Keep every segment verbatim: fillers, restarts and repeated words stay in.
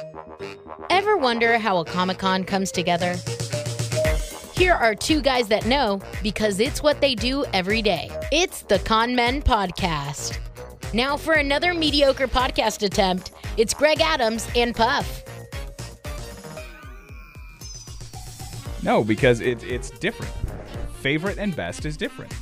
Ever wonder how a Comic-Con comes together? Here are two guys that know because it's what they do every day. It's the Con Men Podcast. Now for another mediocre podcast attempt, it's Greg Adams and Puff. No, because it, it's different. Favorite and best is different.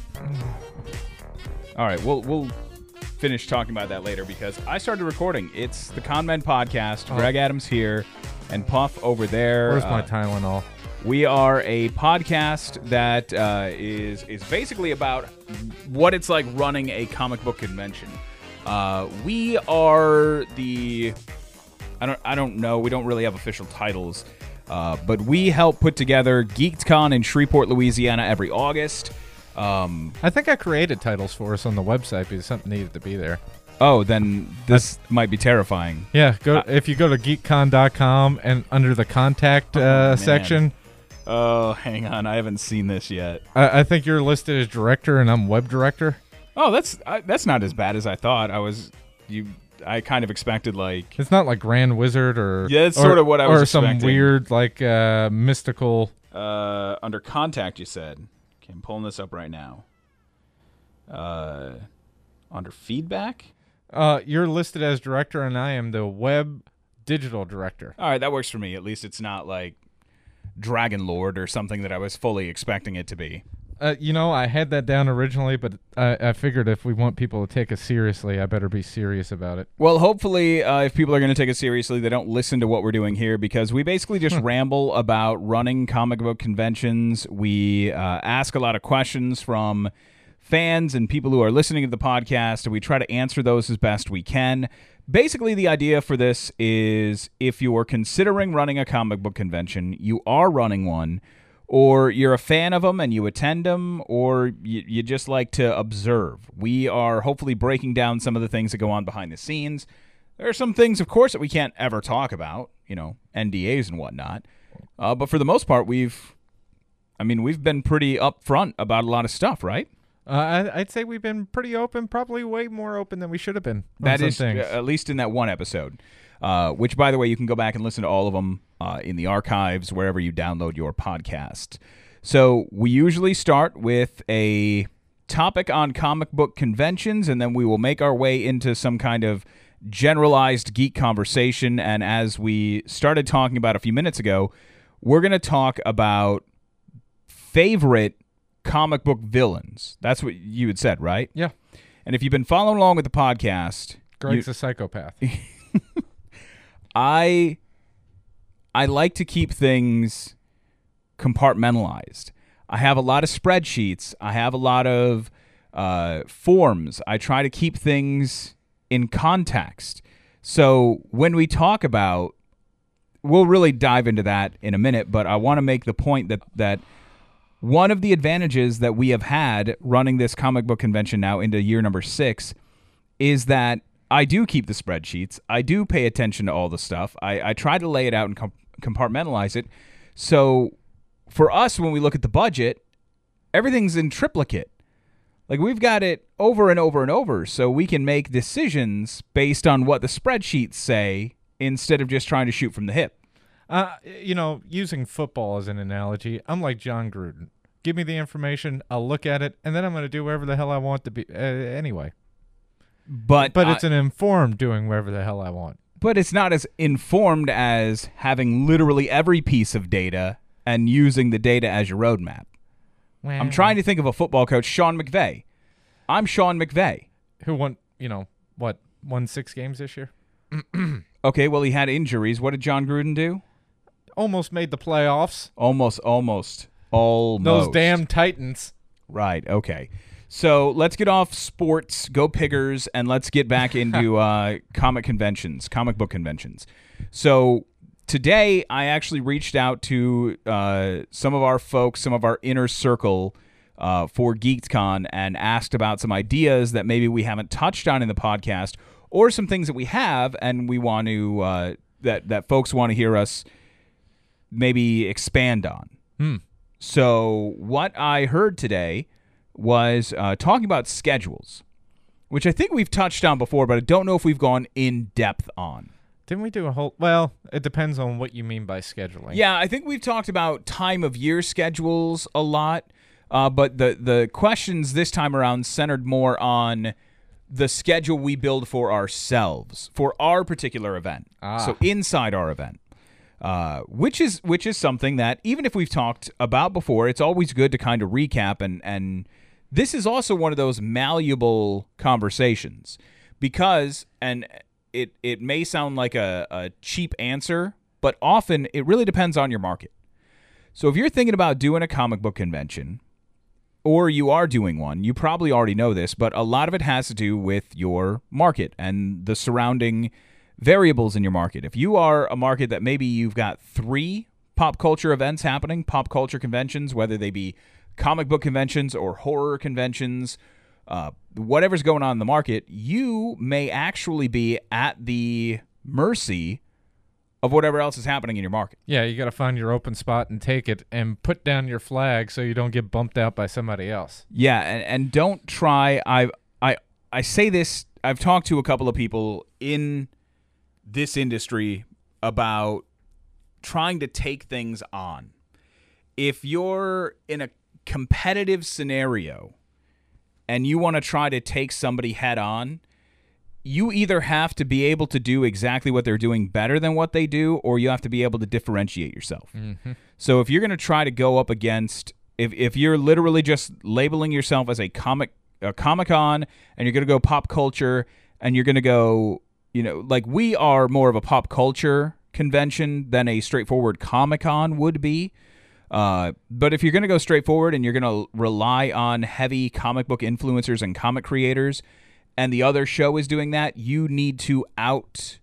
All right, we'll we'll finish talking about that later because I started recording. It's the Con Men Podcast. Oh. Greg Adams here and Puff over there. Where's my uh, Tylenol? We are a podcast that uh, is is basically about what it's like running a comic book convention. Uh, we are the I don't I don't know. We don't really have official titles, uh, but we help put together GeekCon in Shreveport, Louisiana, every August. Um, I think I created titles for us on the website because something needed to be there. Oh, then this I, might be terrifying. Yeah, go uh, if you go to geek con dot com and under the contact uh, oh, section. Oh, hang on. I haven't seen this yet. I, I think you're listed as director and I'm web director. Oh, that's uh, that's not as bad as I thought. I was you. I kind of expected like it's not like Grand Wizard or yeah, it's or, sort of what I was or expecting. some weird like uh, mystical. Uh, under contact, you said. Okay, I'm pulling this up right now. Uh, under feedback. Uh, you're listed as director and I am the web digital director. All right, that works for me. At least it's not like Dragon Lord or something that I was fully expecting it to be. Uh, you know, I had that down originally, but I, I figured if we want people to take us seriously, I better be serious about it. Well, hopefully, uh, if people are going to take us seriously, they don't listen to what we're doing here because we basically just ramble about running comic book conventions. We uh, ask a lot of questions from fans and people who are listening to the podcast, and we try to answer those as best we can. Basically, the idea for this is if you're considering running a comic book convention, you are running one, or you're a fan of them and you attend them, or you, you just like to observe. We are hopefully breaking down some of the things that go on behind the scenes. There are some things, of course, that we can't ever talk about, you know, N D As and whatnot. Uh, but for the most part, we've, I mean, we've been pretty upfront about a lot of stuff, right? Uh, I, I'd say we've been pretty open, probably way more open than we should have been. That is, uh, at least in that one episode, uh, which, by the way, you can go back and listen to all of them uh, in the archives, wherever you download your podcast. So we usually start with a topic on comic book conventions, and then we will make our way into some kind of generalized geek conversation. And as we started talking about a few minutes ago, we're going to talk about favorite comic book villains. That's what you had said, right? Yeah. And if you've been following along with the podcast, Greg's you, a psychopath. I I like to keep things compartmentalized. I have a lot of spreadsheets. I have a lot of uh, forms. I try to keep things in context. So when we talk about, we'll really dive into that in a minute, but I want to make the point that that one of the advantages that we have had running this comic book convention now into year number six is that I do keep the spreadsheets. I do pay attention to all the stuff. I, I try to lay it out and com- compartmentalize it. So for us, when we look at the budget, everything's in triplicate. Like we've got it over and over and over so we can make decisions based on what the spreadsheets say instead of just trying to shoot from the hip. Uh, you know, using football as an analogy, I'm like John Gruden. Give me the information, I'll look at it, and then I'm going to do wherever the hell I want to be uh, anyway. But but I, it's an informed doing wherever the hell I want. But it's not as informed as having literally every piece of data and using the data as your roadmap. Well, I'm trying to think of a football coach, Sean McVay. I'm Sean McVay. Who won, you know, what, won six games this year? Okay, well, he had injuries. What did John Gruden do? Almost made the playoffs. Almost, almost, almost. Those damn Titans. Right, okay. So let's get off sports, go Piggers, and let's get back into uh, comic conventions, comic book conventions. So today I actually reached out to uh, some of our folks, some of our inner circle uh, for GeekCon and asked about some ideas that maybe we haven't touched on in the podcast or some things that we have and we want to, uh, that, that folks want to hear us maybe expand on. Hmm. So what I heard today was uh, talking about schedules, which I think we've touched on before, but I don't know if we've gone in depth on. Didn't we do a whole? Well, it depends on what you mean by scheduling. Yeah, I think we've talked about time of year schedules a lot, uh, but the the questions this time around centered more on the schedule we build for ourselves for our particular event. Ah. So inside our event, uh, which is which is something that even if we've talked about before, it's always good to kind of recap, and and this is also one of those malleable conversations because and. It it may sound like a, a cheap answer, but often it really depends on your market. So if you're thinking about doing a comic book convention, or you are doing one, you probably already know this, but a lot of it has to do with your market and the surrounding variables in your market. If you are a market that maybe you've got three pop culture events happening, pop culture conventions, whether they be comic book conventions or horror conventions, Uh, whatever's going on in the market, you may actually be at the mercy of whatever else is happening in your market. Yeah, you got to find your open spot and take it and put down your flag so you don't get bumped out by somebody else. Yeah, and, and don't try. I I I say this. I've talked to a couple of people in this industry about trying to take things on. If you're in a competitive scenario and you want to try to take somebody head on, you either have to be able to do exactly what they're doing better than what they do, or you have to be able to differentiate yourself. Mm-hmm. So if you're going to try to go up against, if if you're literally just labeling yourself as a comic a Comic-Con, and you're going to go pop culture, and you're going to go, you know, like we are more of a pop culture convention than a straightforward Comic-Con would be. Uh, but if you're going to go straight forward and you're going to rely on heavy comic book influencers and comic creators, and the other show is doing that, you need to out,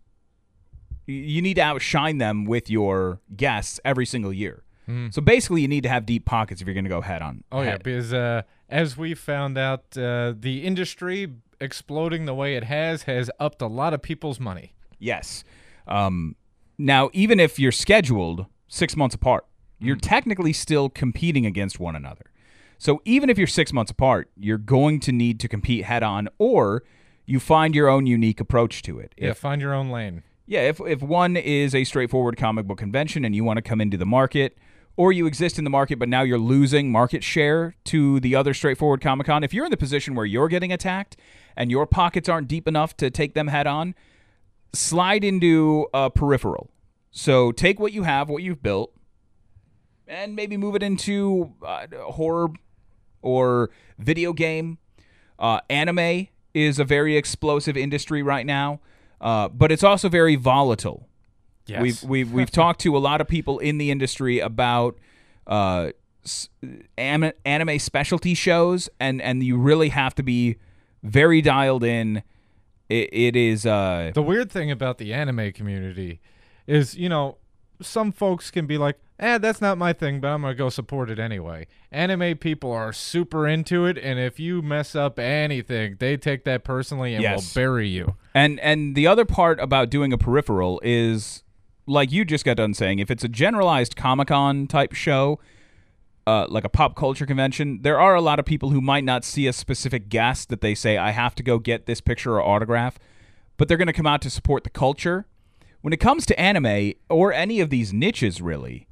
you need to outshine them with your guests every single year. Mm. So basically, you need to have deep pockets if you're going to go head on. Oh head. yeah, because uh, as we found out, uh, the industry exploding the way it has has upped a lot of people's money. Yes. Um, now, even if you're scheduled six months apart, you're technically still competing against one another. So even if you're six months apart, you're going to need to compete head on, or you find your own unique approach to it. Yeah, If, find your own lane. yeah, if if one is a straightforward comic book convention and you want to come into the market, or you exist in the market but now you're losing market share to the other straightforward Comic-Con, if you're in the position where you're getting attacked and your pockets aren't deep enough to take them head on, slide into a peripheral. So take what you have, what you've built, and maybe move it into uh, horror or video game. Uh, anime is a very explosive industry right now, uh, but it's also very volatile. Yes. We've we've we've talked to a lot of people in the industry about uh, anime, anime specialty shows, and, and you really have to be very dialed in. It, it is uh, The weird thing about the anime community is, you know, some folks can be like, eh, that's not my thing, but I'm going to go support it anyway. Anime people are super into it, and if you mess up anything, they take that personally and Yes. will bury you. And and the other part about doing a peripheral is, like you just got done saying, if it's a generalized Comic-Con type show, uh, like a pop culture convention, there are a lot of people who might not see a specific guest that they say, I have to go get this picture or autograph, but they're going to come out to support the culture. When it comes to anime, or any of these niches really,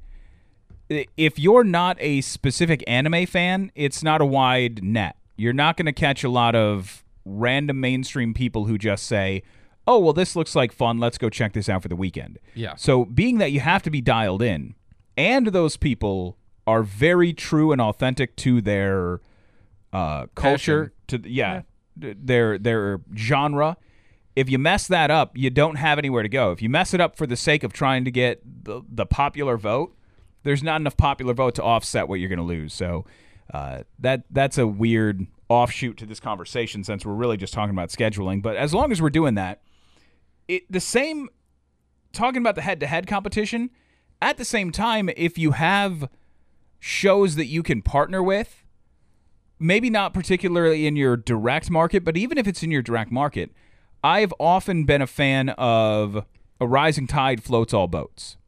if you're not a specific anime fan, it's not a wide net. You're not going to catch a lot of random mainstream people who just say, oh, well, this looks like fun. Let's go check this out for the weekend. Yeah. So being that you have to be dialed in, and those people are very true and authentic to their uh, culture, to yeah, yeah, their their genre. If you mess that up, you don't have anywhere to go. If you mess it up for the sake of trying to get the, the popular vote, there's not enough popular vote to offset what you're going to lose. So uh, that that's a weird offshoot to this conversation, since we're really just talking about scheduling. But as long as we're doing that, it the same, talking about the head-to-head competition, at the same time, if you have shows that you can partner with, maybe not particularly in your direct market, but even if it's in your direct market, I've often been a fan of a rising tide floats all boats.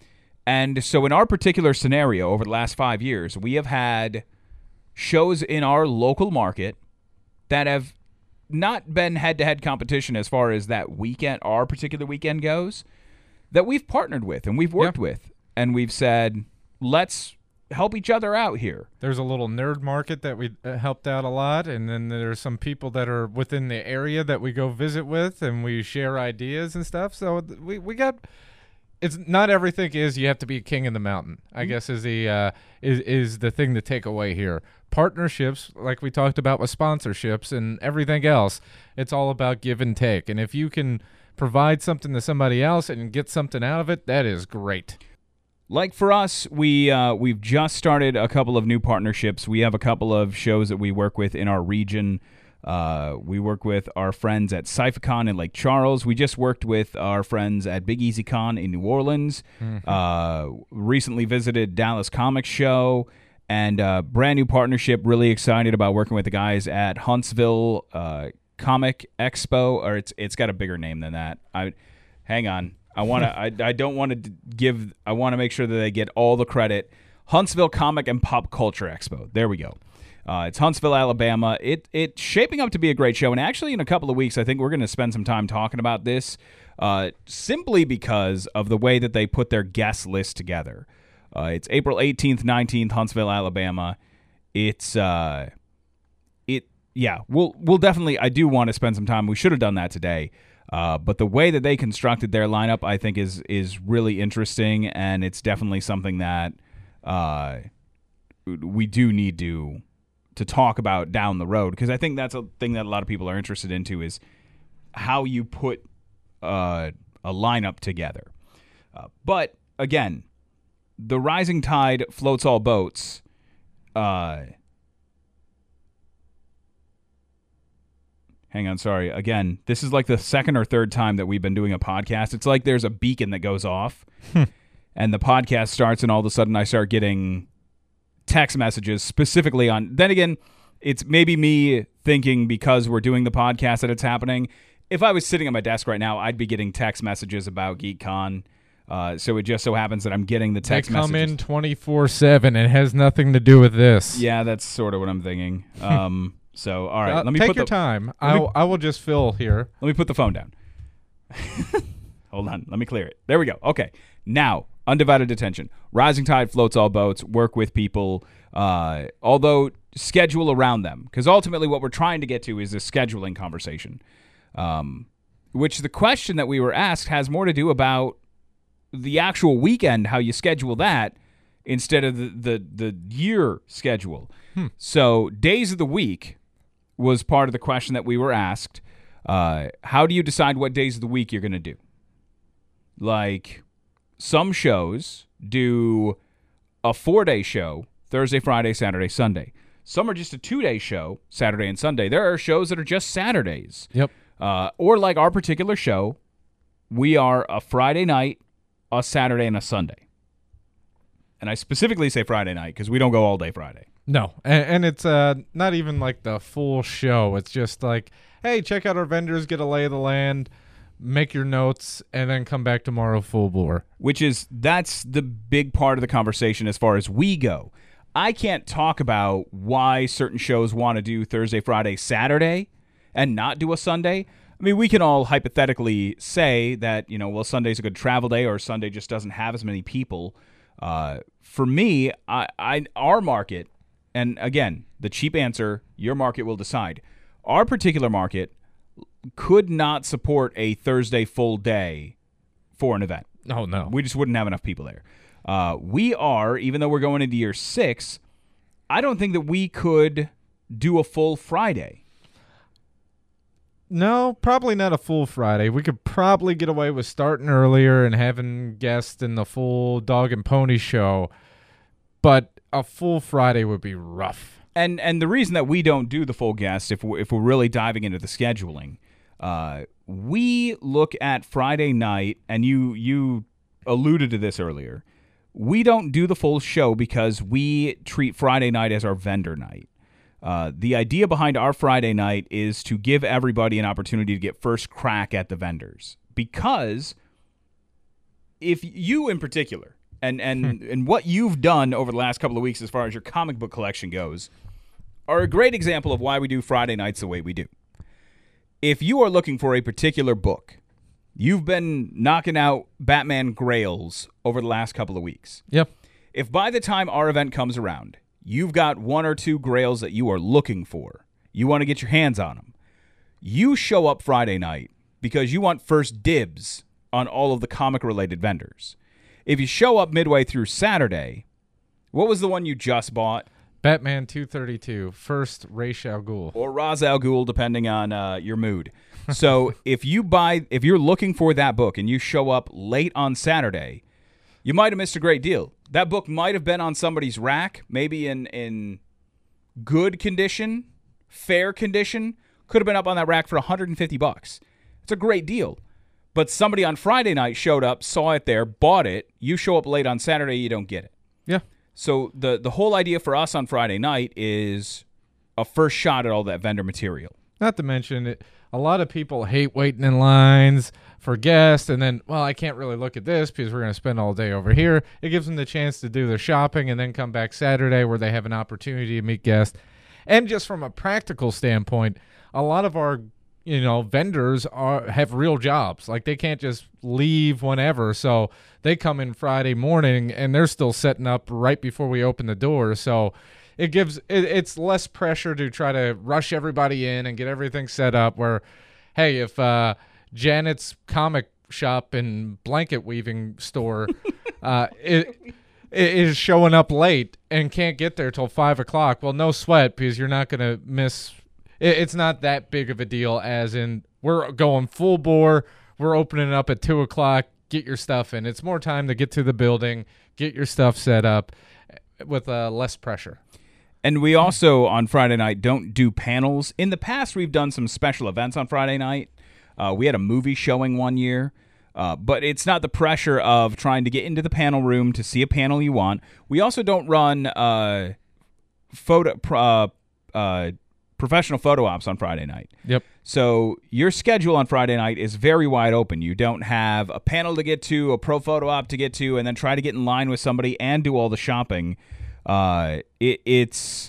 And so in our particular scenario, over the last five years, we have had shows in our local market that have not been head-to-head competition as far as that weekend, our particular weekend goes, that we've partnered with and we've worked Yeah. with, and we've said, let's help each other out here. There's a little nerd market that we uh, helped out a lot, and then there's some people that are within the area that we go visit with, and we share ideas and stuff. So th- we we got. It's not everything is you have to be a king in the mountain, I Mm-hmm. guess is the uh, is is the thing to take away here. Partnerships, like we talked about with sponsorships and everything else, it's all about give and take. And if you can provide something to somebody else and get something out of it, that is great. Like for us, we uh, we've just started a couple of new partnerships. We have a couple of shows that we work with in our region. Uh, we work with our friends at CypherCon in Lake Charles. We just worked with our friends at Big Easy Con in New Orleans. Mm-hmm. Uh, recently visited Dallas Comic Show, and uh, brand new partnership. Really excited about working with the guys at Huntsville uh, Comic Expo, or it's it's got a bigger name than that. I hang on. I want to. I, I don't want to give. I want to make sure that they get all the credit. Huntsville Comic and Pop Culture Expo. There we go. Uh, it's Huntsville, Alabama. It it's shaping up to be a great show, and actually, in a couple of weeks, I think we're going to spend some time talking about this, uh, simply because of the way that they put their guest list together. Uh, it's April eighteenth, nineteenth, Huntsville, Alabama. It's uh, it yeah. We'll we'll definitely. I do want to spend some time. We should have done that today. Uh, but the way that they constructed their lineup, I think, is is really interesting, and it's definitely something that uh, we do need to to talk about down the road, because I think that's a thing that a lot of people are interested into, is how you put uh, a lineup together. Uh, but again, the rising tide floats all boats. Uh, Hang on, sorry. Again, this is like the second or third time that we've been doing a podcast. It's like there's a beacon that goes off, and the podcast starts, and all of a sudden I start getting text messages specifically on... Then again, it's maybe me thinking because we're doing the podcast that it's happening. If I was sitting at my desk right now, I'd be getting text messages about GeekCon. Uh, so it just so happens that I'm getting the text They come messages. in twenty-four seven. It has nothing to do with this. Yeah, that's sort of what I'm thinking. Um... So, all right, Uh, let me take put your the, time. me- I I will just fill here. Let me put the phone down. Hold on. Let me clear it. There we go. Okay. Now, undivided attention. Rising tide floats all boats. Work with people. Uh, although, schedule around them. Because ultimately what we're trying to get to is a scheduling conversation. Um, which the question that we were asked has more to do about the actual weekend, how you schedule that, instead of the, the, the year schedule. Hmm. So, days of the week was part of the question that we were asked. Uh, how do you decide what days of the week you're going to do? Like, some shows do a four-day show, Thursday, Friday, Saturday, Sunday. Some are just a two-day show, Saturday and Sunday. There are shows that are just Saturdays. Yep. Uh, or like our particular show, we are a Friday night, a Saturday, and a Sunday. And I specifically say Friday night because we don't go all day Friday. No, and, and it's uh not even like the full show. It's just like, hey, check out our vendors, get a lay of the land, make your notes, and then come back tomorrow full bore. Which is, that's the big part of the conversation as far as we go. I can't talk about why certain shows want to do Thursday, Friday, Saturday, and not do a Sunday. I mean, we can all hypothetically say that, you know, well, Sunday's a good travel day, or Sunday just doesn't have as many people. Uh, for me, I, I our market, and again, the cheap answer, your market will decide. Our particular market could not support a Thursday full day for an event. Oh, no. We just wouldn't have enough people there. Uh, we are, even though we're going into year six, I don't think that we could do a full Friday. No, probably not a full Friday. We could probably get away with starting earlier and having guests in the full dog and pony show, but a full Friday would be rough. And and the reason that we don't do the full guest, if we're, if we're really diving into the scheduling, uh, we look at Friday night, and you you alluded to this earlier. We don't do the full show because we treat Friday night as our vendor night. Uh, the idea behind our Friday night is to give everybody an opportunity to get first crack at the vendors. Because if you in particular, and, and, Hmm. and what you've done over the last couple of weeks as far as your comic book collection goes, are a great example of why we do Friday nights the way we do. If you are looking for a particular book, You've been knocking out Batman Grails over the last couple of weeks. Yep. If by the time our event comes around, you've got one or two Grails that you are looking for, you want to get your hands on them, you show up Friday night because you want first dibs on all of the comic-related vendors. If you show up midway through Saturday, what was the one you just bought? Batman two thirty-two, first Ra's al Ghul. Or Ra's al Ghul, depending on uh, your mood. So if you buy, if you're looking for that book and you show up late on Saturday, you might have missed a great deal. That book might have been on somebody's rack, maybe in in good condition, fair condition. Could have been up on that rack for one hundred fifty bucks. It's a great deal. But somebody on Friday night showed up, saw it there, bought it. You show up late on Saturday, you don't get it. Yeah. So the the whole idea for us on Friday night is a first shot at all that vendor material. Not to mention, it, a lot of people hate waiting in lines for guests, and then, well, I can't really look at this because we're going to spend all day over here. It gives them the chance to do their shopping and then come back Saturday where they have an opportunity to meet guests. And just from a practical standpoint, a lot of our you know, vendors are have real jobs. Like, they can't just leave whenever. So they come in Friday morning and they're still setting up right before we open the door. So it gives it, it's less pressure to try to rush everybody in and get everything set up where, hey, if uh, Janet's comic shop and blanket weaving store uh, it, it is showing up late and can't get there till five o'clock, well, no sweat, because you're not going to miss – it's not that big of a deal as in we're going full bore. We're opening up at two o'clock. Get your stuff in. It's more time to get to the building, get your stuff set up with uh, less pressure. And we also, on Friday night, don't do panels. In the past, we've done some special events on Friday night. Uh, we had a movie showing one year. Uh, but it's not the pressure of trying to get into the panel room to see a panel you want. We also don't run uh, photo uh, uh professional photo ops on Friday night. Yep. So your schedule on Friday night is very wide open. You don't have a panel to get to, a pro photo op to get to, and then try to get in line with somebody and do all the shopping. Uh, it, it's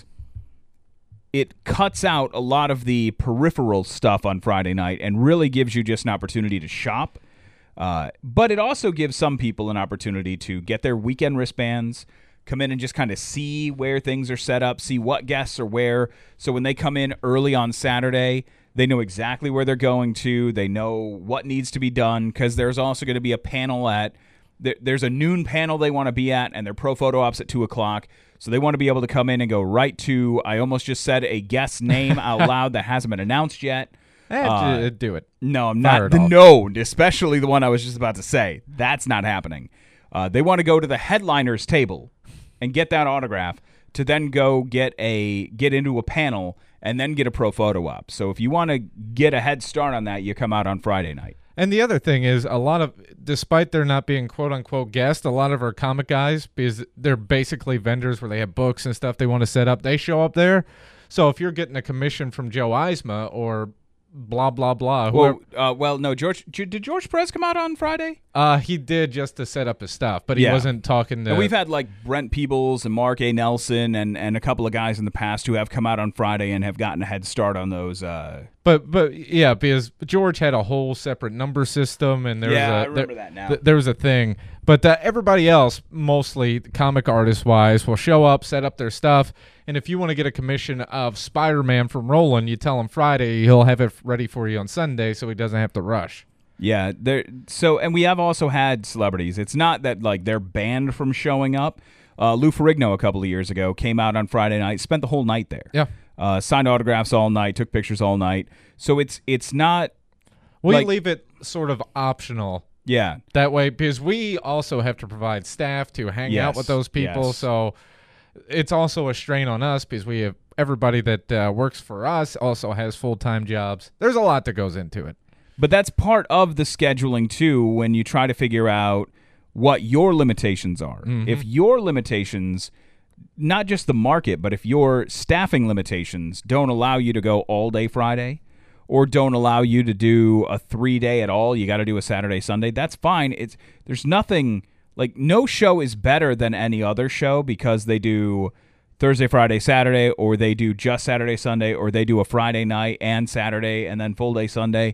it cuts out a lot of the peripheral stuff on Friday night and really gives you just an opportunity to shop. Uh, but it also gives some people an opportunity to get their weekend wristbands, come in and just kind of see where things are set up, see what guests are where. So when they come in early on Saturday, they know exactly where they're going to. They know what needs to be done, because there's also going to be a panel at there, there's a noon panel they want to be at, and they're pro photo ops at two o'clock. So they want to be able to come in and go right to, I almost just said a guest's name out loud that hasn't been announced yet. Eh, Uh, do it. No, I'm Fire not. it The off. no, especially the one I was just about to say. That's not happening. Uh, they want to go to the headliner's table and get that autograph to then go get a get into a panel and then get a pro photo op. So if you want to get a head start on that, you come out on Friday night. And the other thing is, a lot of, despite there not being quote-unquote guests, a lot of our comic guys, because they're basically vendors where they have books and stuff they want to set up, they show up there. So if you're getting a commission from Joe Eisma or blah, blah, blah. Whoever, Well, uh, well, no, George. Did George Perez come out on Friday? uh, he did just to set up his stuff, but he Yeah. wasn't talking to... And we've had like Brent Peebles and Mark A. Nelson and, and a couple of guys in the past who have come out on Friday and have gotten a head start on those. Uh, But but yeah, because George had a whole separate number system, and there Yeah, was a, I remember there, that now. th- there was a thing. But uh, everybody else, mostly comic artist wise, will show up, set up their stuff, and if you want to get a commission of Spider-Man from Roland, you tell him Friday, he'll have it ready for you on Sunday, so he doesn't have to rush. Yeah, there. So, and we have also had celebrities. It's not that like they're banned from showing up. Uh, Lou Ferrigno a couple of years ago came out on Friday night, spent the whole night there. Yeah. Uh, signed autographs all night, took pictures all night. So it's it's not. We like, leave it sort of optional. Yeah. That way, because we also have to provide staff to hang Yes, out with those people, yes. so it's also a strain on us because we have everybody that uh, works for us also has full-time jobs. There's a lot that goes into it. But that's part of the scheduling too. When you try to figure out what your limitations are, Mm-hmm. if your limitations, not just the market, but if your staffing limitations don't allow you to go all day Friday, or don't allow you to do a three day at all, you got to do a Saturday, Sunday. That's fine. It's there's nothing like no show is better than any other show because they do Thursday, Friday, Saturday, or they do just Saturday, Sunday, or they do a Friday night and Saturday and then full day Sunday.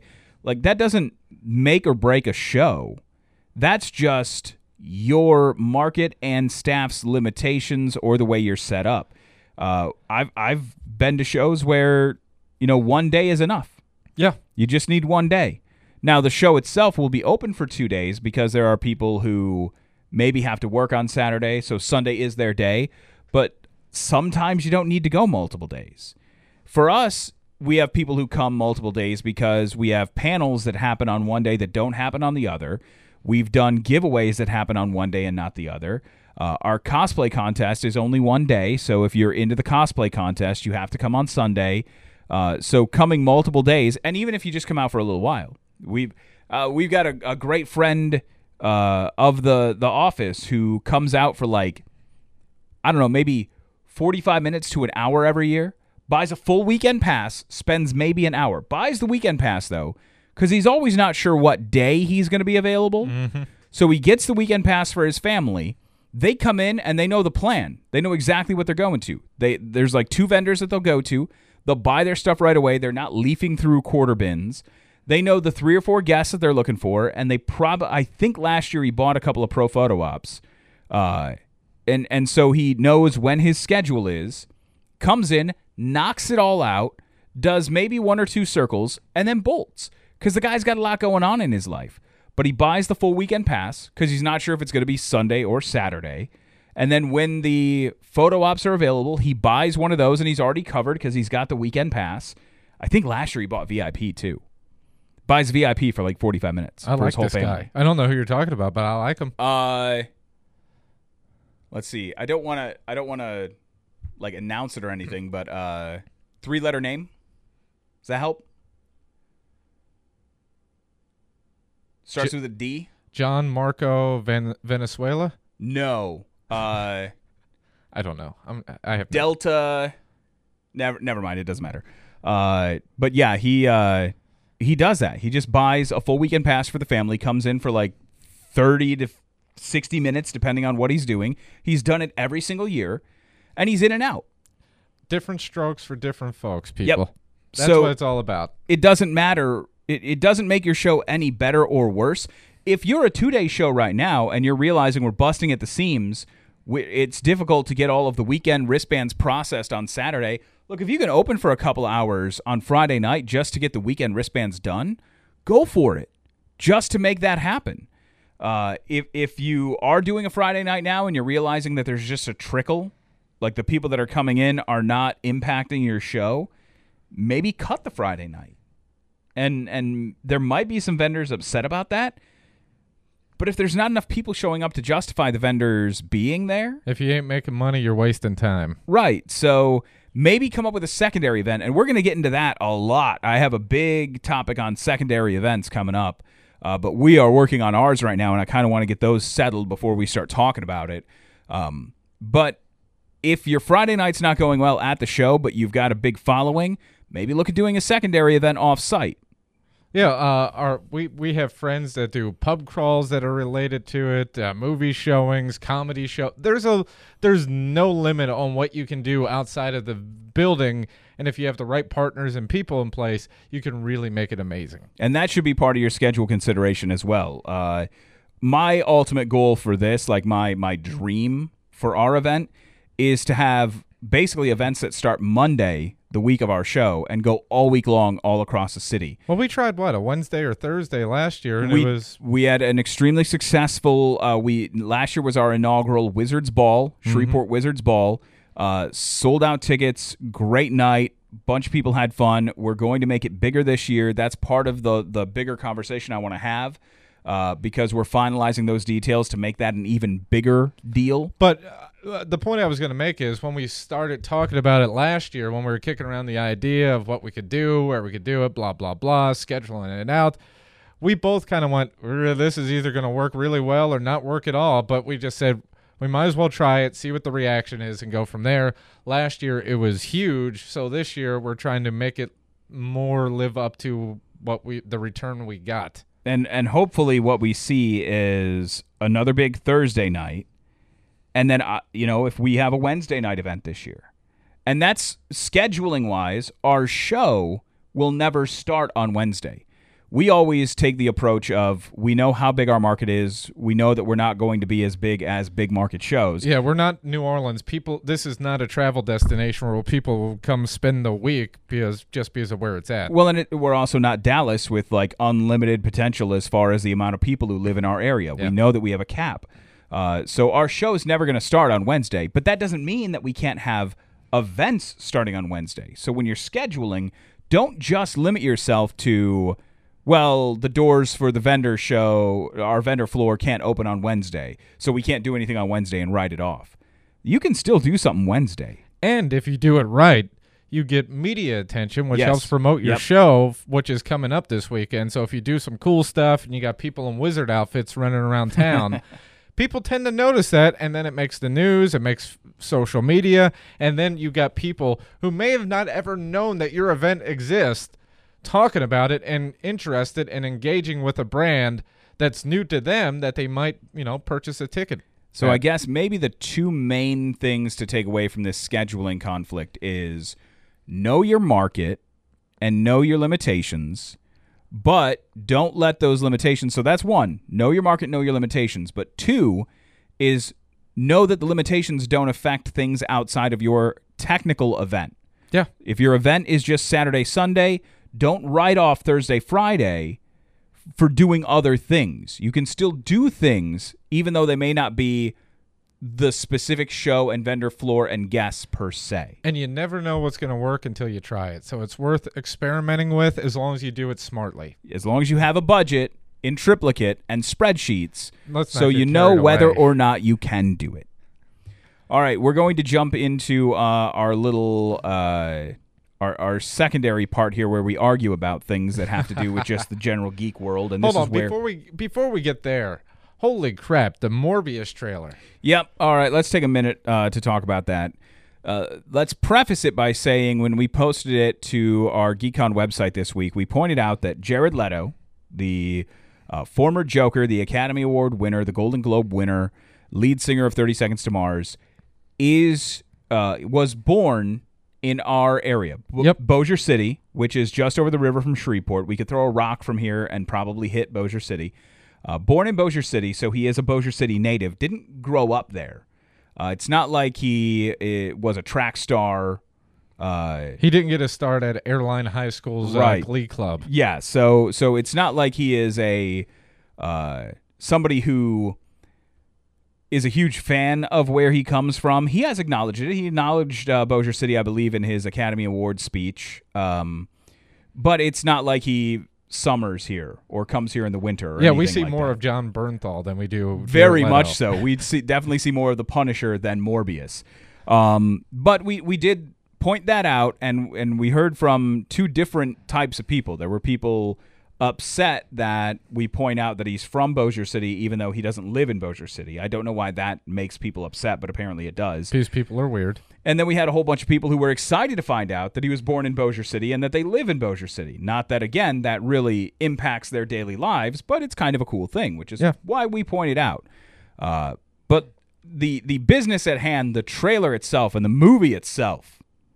Like, that doesn't make or break a show. That's just your market and staff's limitations or the way you're set up. Uh, I've I've been to shows where, you know, one day is enough. Yeah. You just need one day. Now, the show itself will be open for two days because there are people who maybe have to work on Saturday, so Sunday is their day. But sometimes you don't need to go multiple days. For us, we have people who come multiple days because we have panels that happen on one day that don't happen on the other. We've done giveaways that happen on one day and not the other. Uh, our cosplay contest is only one day, so if you're into the cosplay contest, you have to come on Sunday. Uh, so coming multiple days, and even if you just come out for a little while, we've uh, we've got a, a great friend uh, of the the office who comes out for like, I don't know, maybe forty-five minutes to an hour every year. Buys a full weekend pass, spends maybe an hour. Buys the weekend pass though, because he's always not sure what day he's going to be available. Mm-hmm. So he gets the weekend pass for his family. They come in and they know the plan. They know exactly what they're going to. They There's like two vendors that they'll go to. They'll buy their stuff right away. They're not leafing through quarter bins. They know the three or four guests that they're looking for, and they probably, I think last year he bought a couple of pro photo ops. Uh, and, and so he knows when his schedule is, comes in, knocks it all out, does maybe one or two circles, and then bolts. Because the guy's got a lot going on in his life. But he buys the full weekend pass because he's not sure if it's going to be Sunday or Saturday. And then when the photo ops are available, he buys one of those, and he's already covered because he's got the weekend pass. I think last year he bought V I P too. Buys V I P for like forty-five minutes I for like his whole this family. guy. I don't know who you're talking about, but I like him. Uh, let's see. I don't want to. I don't want to like announce it or anything, but uh, three-letter name. Does that help? Starts J- with a D. John Marco Ven- Venezuela? No. Uh, I don't know. I'm, I have no- Delta. Never. Never mind. It doesn't matter. Uh, but yeah, he uh, he does that. He just buys a full weekend pass for the family. Comes in for like thirty to sixty minutes, depending on what he's doing. He's done it every single year, and he's in and out. different strokes for different folks, people. Yep. That's So- what it's all about. It doesn't matter. It, it doesn't make your show any better or worse. If you're a two-day show right now and you're realizing we're busting at the seams, we- it's difficult to get all of the weekend wristbands processed on Saturday. Look, if you can open for a couple hours on Friday night just to get the weekend wristbands done, go for it, just to make that happen. Uh, if if you are doing a Friday night now and you're realizing that there's just a trickle, like the people that are coming in are not impacting your show, maybe cut the Friday night. And and there might be some vendors upset about that. But if there's not enough people showing up to justify the vendors being there, If you ain't making money, you're wasting time. right. So maybe come up with a secondary event. And we're going to get into that a lot. I have a big topic on secondary events coming up. Uh, but we are working on ours right now, and I kind of want to get those settled before we start talking about it. Um, but if your Friday night's not going well at the show, but you've got a big following, maybe look at doing a secondary event off-site. Yeah, uh, our we we have friends that do pub crawls that are related to it, uh, movie showings, comedy show. There's a there's no limit on what you can do outside of the building, and if you have the right partners and people in place, you can really make it amazing. And that should be part of your schedule consideration as well. Uh, my ultimate goal for this, like my my dream for our event, is to have basically events that start Monday, the week of our show, and go all week long all across the city. Well, we tried what a Wednesday or Thursday last year, and we, it was we had an extremely successful. Uh, we last year was our inaugural Wizards Ball, Shreveport Wizards Ball. Uh, sold out tickets, great night. Bunch of people had fun. We're going to make it bigger this year. That's part of the the bigger conversation I want to have, uh, because we're finalizing those details to make that an even bigger deal. But uh, the point I was going to make is when we started talking about it last year, when we were kicking around the idea of what we could do, where we could do it, blah, blah, blah, scheduling it out, we both kind of went, this is either going to work really well or not work at all. But we just said, we might as well try it, see what the reaction is, and go from there. Last year, it was huge. So this year, we're trying to make it more live up to what we the return we got. And and hopefully what we see is another big Thursday night. And then, uh, you know, if we have a Wednesday night event this year. And that's scheduling-wise, our show will never start on Wednesday. we always take the approach of we know how big our market is. We know that we're not going to be as big as big market shows. Yeah, we're not New Orleans. People, this is not a travel destination where people will come spend the week because just because of where it's at. Well, and it, we're also not Dallas with like unlimited potential as far as the amount of people who live in our area. Yeah. We know that we have a cap. Uh, so our show is never going to start on Wednesday, but that doesn't mean that we can't have events starting on Wednesday. So when you're scheduling, don't just limit yourself to, well, the doors for the vendor show, our vendor floor can't open on Wednesday, so we can't do anything on Wednesday and write it off. You can still do something Wednesday. And if you do it right, you get media attention, which Yes. helps promote your Yep. show, which is coming up this weekend. So if you do some cool stuff and you got people in wizard outfits running around town, people tend to notice that, and then it makes the news, it makes social media, and then you got people who may have not ever known that your event exists talking about it and interested and engaging with a brand that's new to them that they might, you know, purchase a ticket. So I guess maybe the two main things to take away from this scheduling conflict is know your market and know your limitations, but don't let those limitations. So that's one, know your market, know your limitations. But two is know that the limitations don't affect things outside of your technical event. Yeah. If your event is just Saturday, Sunday, don't write off Thursday, Friday for doing other things. You can still do things even though they may not be the specific show and vendor floor and guests per se. And you never know what's going to work until you try it. So it's worth experimenting with as long as you do it smartly. As long as you have a budget in triplicate and spreadsheets, Let's not so get you know carried whether away. or not you can do it. All right, we're going to jump into uh, our little uh, our our secondary part here, where we argue about things that have to do with just the general geek world. And this Hold is on, where before we before we get there, holy crap, the Morbius trailer. Yep. All right. Let's take a minute uh, to talk about that. Uh, let's preface it by saying when we posted it to our GeekCon website this week, we pointed out that Jared Leto, the uh, former Joker, the Academy Award winner, the Golden Globe winner, lead singer of thirty Seconds to Mars, is uh, was born in our area, Bo- Yep. Bossier City, which is just over the river from Shreveport. We could throw a rock from here and probably hit Bossier City. Uh, born in Bossier City, so he is a Bossier City native. Didn't grow up there. Uh, it's not like he uh, was a track star. Uh, He didn't get a start at Airline High School's Right. uh, Glee Club. yeah, so so it's not like he is a uh, somebody who is a huge fan of where he comes from. He has acknowledged it. He acknowledged uh, Bossier City, I believe, in his Academy Award speech. Um, but it's not like he summers here or comes here in the winter. Or Yeah, we anything see like more that. of John Bernthal than we do Very Jared much Leto. so. We'd see, definitely see more of the Punisher than Morbius. Um, but we, we did point that out, and and we heard from two different types of people. There were people upset that we point out that he's from Bossier City, even though he doesn't live in Bossier City. I don't know why that makes people upset, but apparently it does. These people are weird. And then we had a whole bunch of people who were excited to find out that he was born in Bossier City and that they live in Bossier City. Not that, again, that really impacts their daily lives, but it's kind of a cool thing, which is Yeah. why we pointed out. Uh, but the the business at hand, the trailer itself and the movie itself,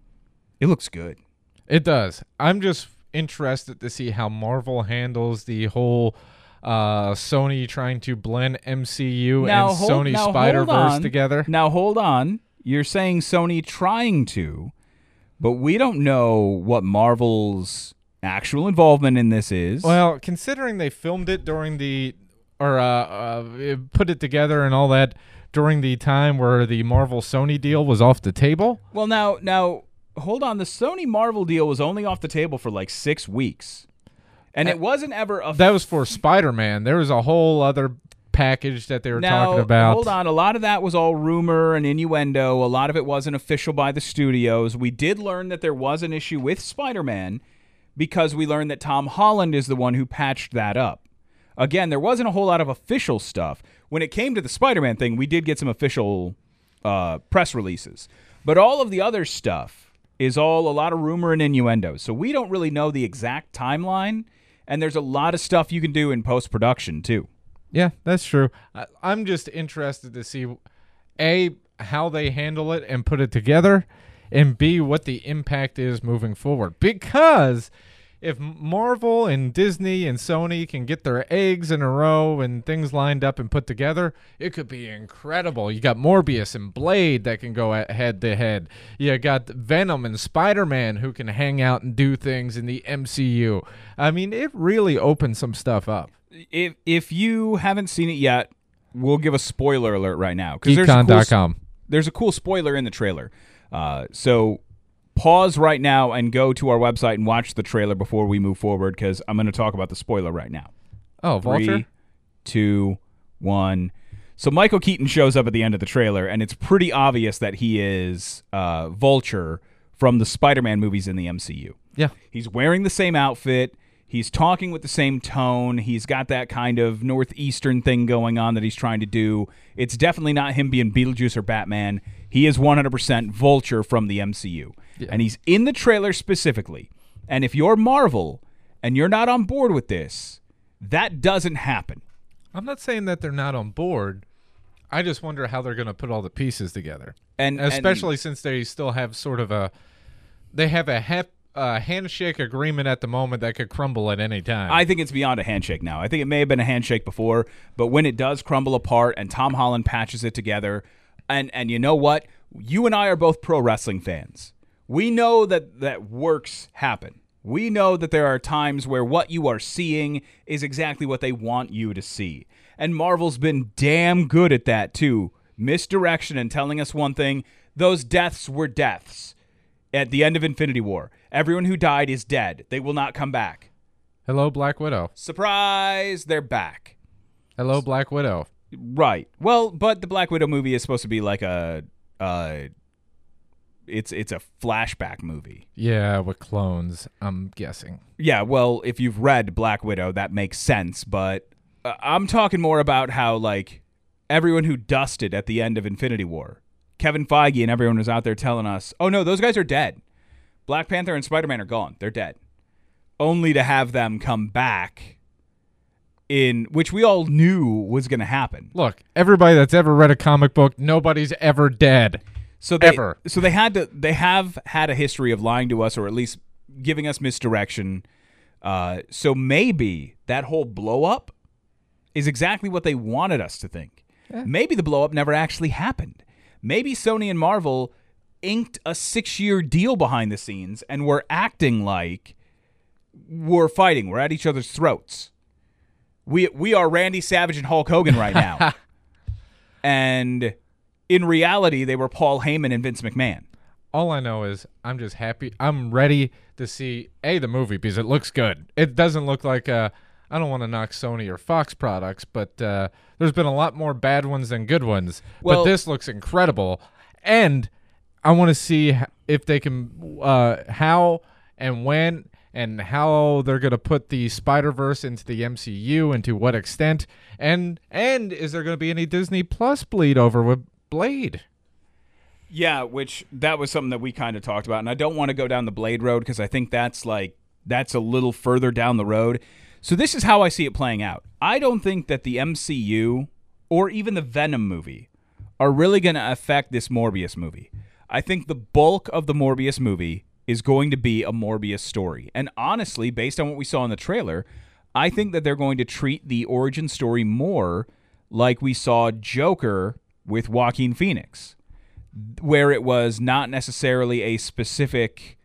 it looks good. It does. I'm just interested to see how Marvel handles the whole uh, Sony trying to blend M C U Now, and hold- Sony now, hold Spider-Verse on. together. Now, hold on. You're saying Sony trying to, but we don't know what Marvel's actual involvement in this is. Well, considering they filmed it during the, or uh, uh, put it together and all that during the time where the Marvel Sony deal was off the table. Well, now, now, hold on. The Sony Marvel deal was only off the table for like six weeks, and it wasn't ever a. That was for Spider-Man. There was a whole other package that they were now, talking about. hold on. A lot of that was all rumor and innuendo. A lot of it wasn't official by the studios. We did learn that there was an issue with Spider-Man because we learned that Tom Holland is the one who patched that up. Again, there wasn't a whole lot of official stuff. When it came to the Spider-Man thing, we did get some official uh, press releases. But all of the other stuff is all a lot of rumor and innuendo. So we don't really know the exact timeline, and there's a lot of stuff you can do in post-production, too. Yeah, that's true. I, I'm just interested to see, A, how they handle it and put it together, and B, what the impact is moving forward. Because if Marvel and Disney and Sony can get their eggs in a row and things lined up and put together, it could be incredible. You got Morbius and Blade that can go head to head. You got Venom and Spider-Man who can hang out and do things in the M C U. I mean, it really opens some stuff up. If if you haven't seen it yet, we'll give a spoiler alert right now. There's Geekcon dot com. Cool, there's a cool spoiler in the trailer. Uh, so pause right now and go to our website and watch the trailer before we move forward, because I'm going to talk about the spoiler right now. Oh, Vulture? Three, two, one. So Michael Keaton shows up at the end of the trailer, and it's pretty obvious that he is uh, Vulture from the Spider-Man movies in the M C U. Yeah. He's wearing the same outfit. He's talking with the same tone. He's got that kind of Northeastern thing going on that he's trying to do. It's definitely not him being Beetlejuice or Batman. He is one hundred percent Vulture from the M C U. Yeah. And he's in the trailer specifically. And if you're Marvel and you're not on board with this, that doesn't happen. I'm not saying that they're not on board. I just wonder how they're going to put all the pieces together. And especially and, since they still have sort of a they have a hep, uh, handshake agreement at the moment that could crumble at any time. I think it's beyond a handshake now. I think it may have been a handshake before, but when it does crumble apart and Tom Holland patches it together, and and you know what? You and I are both pro wrestling fans. We know that, that works happen. We know that there are times where what you are seeing is exactly what they want you to see. And Marvel's been damn good at that, too. Misdirection and telling us one thing. Those deaths were deaths. At the end of Infinity War, everyone who died is dead. They will not come back. Hello, Black Widow. Surprise, they're back. Hello, Black Widow. Right. Well, but the Black Widow movie is supposed to be like a... Uh, It's it's a flashback movie. Yeah, with clones, I'm guessing. Yeah, well, if you've read Black Widow, that makes sense. But uh, I'm talking more about how, like, everyone who dusted at the end of Infinity War, Kevin Feige and everyone was out there telling us, oh, no, those guys are dead. Black Panther and Spider-Man are gone. They're dead. Only to have them come back in, which we all knew was going to happen. Look, everybody that's ever read a comic book, nobody's ever dead. So they, Ever. So they had to. They have had a history of lying to us, or at least giving us misdirection. Uh, so maybe that whole blow up is exactly what they wanted us to think. Yeah. Maybe the blow up never actually happened. Maybe Sony and Marvel inked a six-year deal behind the scenes, and we're acting like we're fighting. We're at each other's throats. We we are Randy Savage and Hulk Hogan right now, and in reality, they were Paul Heyman and Vince McMahon. All I know is I'm just happy. I'm ready to see, A, the movie, because it looks good. It doesn't look like, uh, I don't want to knock Sony or Fox products, but uh, there's been a lot more bad ones than good ones. Well, but this looks incredible. And I want to see if they can, uh, how and when and how they're going to put the Spider-Verse into the M C U and to what extent. And, and is there going to be any Disney Plus bleed over with Blade? Yeah, which that was something that we kind of talked about, and I don't want to go down the Blade road because I think that's like that's a little further down the road. So this is how I see it playing out. I don't think that the M C U or even the Venom movie are really going to affect this Morbius movie. I think the bulk of the Morbius movie is going to be a Morbius story. And honestly, based on what we saw in the trailer, I think that they're going to treat the origin story more like we saw Joker with Joaquin Phoenix, where it was not necessarily a specific,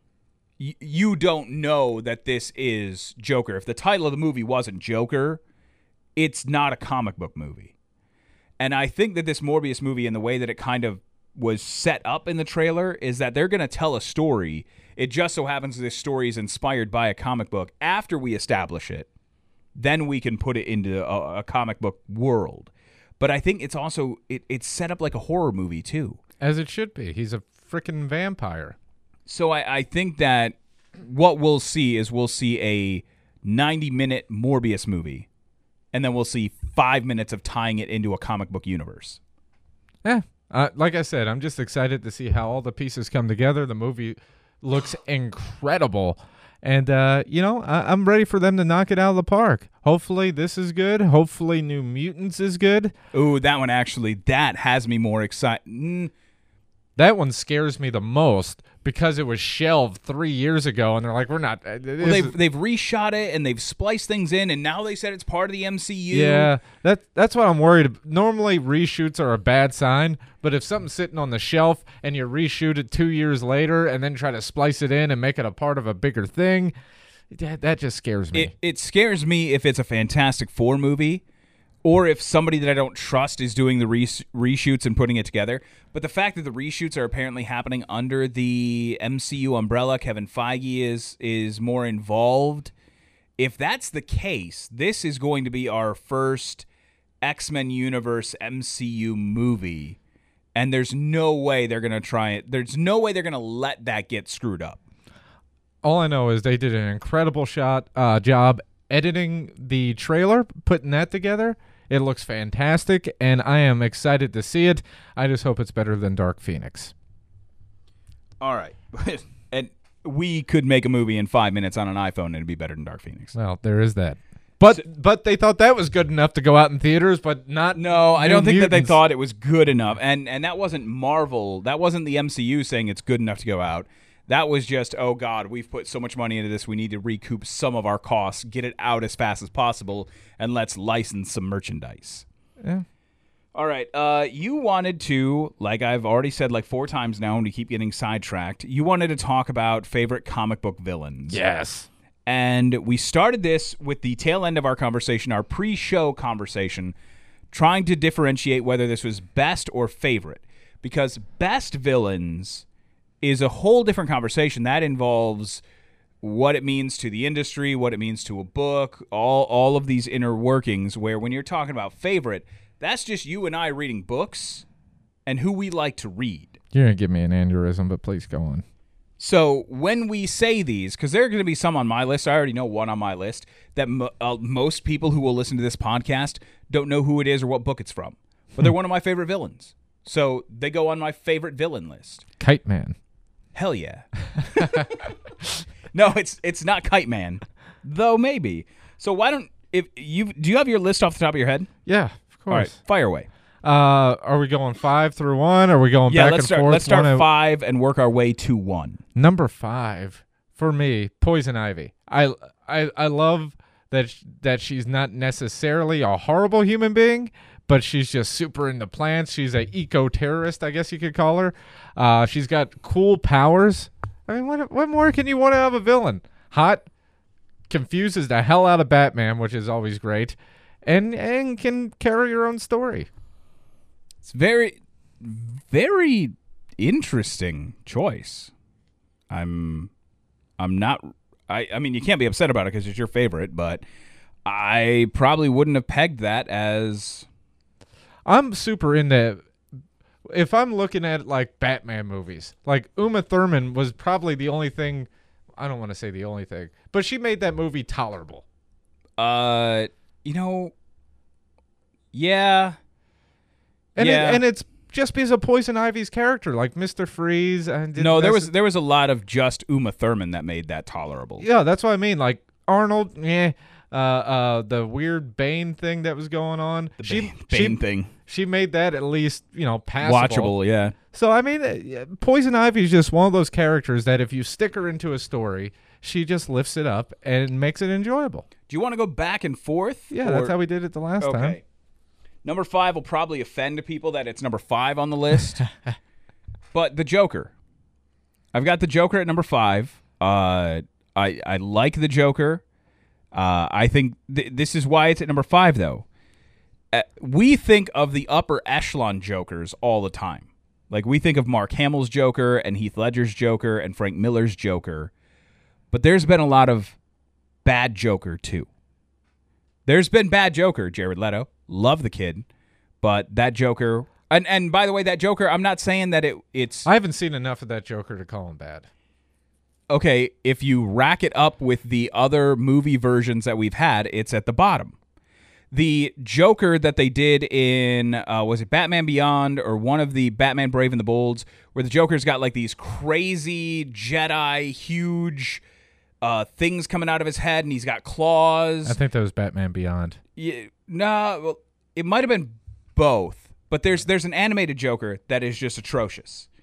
y- you don't know that this is Joker. If the title of the movie wasn't Joker, it's not a comic book movie. And I think that this Morbius movie, and the way that it kind of was set up in the trailer, is that they're going to tell a story. It just so happens this story is inspired by a comic book. After we establish it, then we can put it into a, a comic book world. But I think it's also, it, it's set up like a horror movie, too. As it should be. He's a freaking vampire. So I, I think that what we'll see is we'll see a ninety-minute Morbius movie, and then we'll see five minutes of tying it into a comic book universe. Yeah. Uh, like I said, I'm just excited to see how all the pieces come together. The movie looks incredible. And, uh, you know, I- I'm ready for them to knock it out of the park. Hopefully this is good. Hopefully New Mutants is good. Ooh, that one actually, that has me more excited. Mm, That one scares me the most because it was shelved three years ago, and they're like, we're not. Uh, Well, they've they've reshot it and they've spliced things in, and now they said it's part of the M C U. Yeah, that that's what I'm worried about. Normally, reshoots are a bad sign, but if something's sitting on the shelf and you reshoot it two years later and then try to splice it in and make it a part of a bigger thing, that, that just scares me. It it scares me if it's a Fantastic Four movie, or if somebody that I don't trust is doing the res- reshoots and putting it together. But the fact that the reshoots are apparently happening under the M C U umbrella, Kevin Feige is is more involved. If that's the case, this is going to be our first X-Men Universe M C U movie, and there's no way they're going to try it. There's no way they're going to let that get screwed up. All I know is they did an incredible shot uh, job editing the trailer, putting that together. It looks fantastic, and I am excited to see it. I just hope it's better than Dark Phoenix. All right. And we could make a movie in five minutes on an iPhone, and it'd be better than Dark Phoenix. Well, there is that. But so, but they thought that was good enough to go out in theaters, but not. No, I don't think Mutants. that they thought it was good enough. And and that wasn't Marvel. That wasn't the M C U saying it's good enough to go out. That was just, oh, God, we've put so much money into this, we need to recoup some of our costs, get it out as fast as possible, and let's license some merchandise. Yeah. All right. Uh, you wanted to, like I've already said like four times now, and we keep getting sidetracked, you wanted to talk about favorite comic book villains. Yes. And we started this with the tail end of our conversation, our pre-show conversation, trying to differentiate whether this was best or favorite. Because best villains is a whole different conversation. That involves what it means to the industry, what it means to a book, all all of these inner workings, where when you're talking about favorite, that's just you and I reading books and who we like to read. You're going to give me an aneurysm, but please go on. So when we say these, because there are going to be some on my list, I already know one on my list, that mo- uh, most people who will listen to this podcast don't know who it is or what book it's from. But they're one of my favorite villains. So they go on my favorite villain list. Kite Man. Hell yeah. No, it's it's not Kite Man, though maybe. So why don't if you do you have your list off the top of your head? Yeah, of course. All right, fire away. Uh, are we going five through one? Or are we going Yeah, back let's and start. forth? Let's start One five and work our way to one. Number five for me, Poison Ivy. I I I love that sh- that she's not necessarily a horrible human being, but she's just super into plants. She's a eco-terrorist, I guess you could call her. Uh, she's got cool powers. I mean, what what more can you want out of a villain? Hot, confuses the hell out of Batman, which is always great, and and can carry her own story. It's very, very interesting choice. I'm, I'm not. I I mean, you can't be upset about it because it's your favorite, but I probably wouldn't have pegged that as. I'm super into. If I'm looking at like Batman movies, like Uma Thurman was probably the only thing. I don't want to say the only thing, but she made that movie tolerable. Uh, you know. Yeah. And yeah. it, and it's just because of Poison Ivy's character, like Mister Freeze. And No, there was there was a lot of just Uma Thurman that made that tolerable. Yeah, that's what I mean. Like Arnold, yeah. Uh, uh, the weird Bane thing that was going on. The she, Bane, Bane she, thing. She made that at least, you know, passable. Watchable, yeah. So, I mean, uh, Poison Ivy is just one of those characters that if you stick her into a story, she just lifts it up and makes it enjoyable. Do you want to go back and forth? Yeah, or? that's how we did it the last okay. time. Number five will probably offend people that it's number five on the list. But the Joker. I've got the Joker at number five. Uh, I, I like the Joker. Uh, I think th- this is why it's at number five, though. Uh, we think of the upper echelon Jokers all the time. Like, we think of Mark Hamill's Joker and Heath Ledger's Joker and Frank Miller's Joker. But there's been a lot of bad Joker, too. There's been bad Joker, Jared Leto. Love the kid. But that Joker... And, and by the way, that Joker, I'm not saying that it it's... I haven't seen enough of that Joker to call him bad. Okay, if you rack it up with the other movie versions that we've had, it's at the bottom. The Joker that they did in, uh, was it Batman Beyond or one of the Batman Brave and the Bolds, where the Joker's got like these crazy Jedi, huge uh, things coming out of his head, and he's got claws. I think that was Batman Beyond. Yeah, no, well, it might have been both, but there's there's an animated Joker that is just atrocious.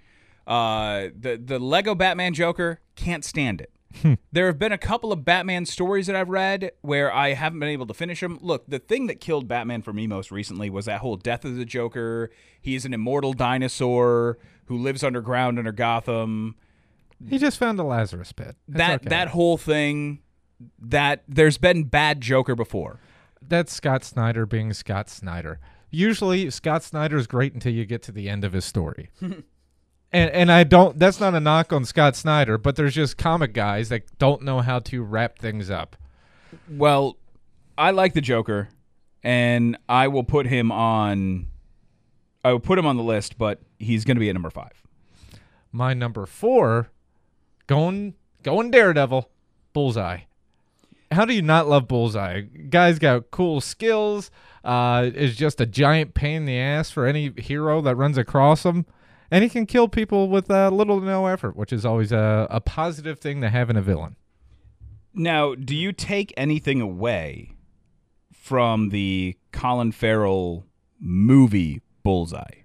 Uh, the the Lego Batman Joker, can't stand it. There have been a couple of Batman stories that I've read where I haven't been able to finish them. Look, the thing that killed Batman for me most recently was that whole death of the Joker. He's an immortal dinosaur who lives underground under Gotham. He just found a Lazarus pit. It's that okay. that whole thing, that there's been bad Joker before. That's Scott Snyder being Scott Snyder. Usually, Scott Snyder is great until you get to the end of his story. And and I don't. That's not a knock on Scott Snyder, but there's just comic guys that don't know how to wrap things up. Well, I like the Joker, and I will put him on. I will put him on the list, but he's going to be at number five. My number four, going going Daredevil, Bullseye. How do you not love Bullseye? Guy's got cool skills. Uh, is just a giant pain in the ass for any hero that runs across him. And he can kill people with uh, little to no effort, which is always a, a positive thing to have in a villain. Now, do you take anything away from the Colin Farrell movie Bullseye?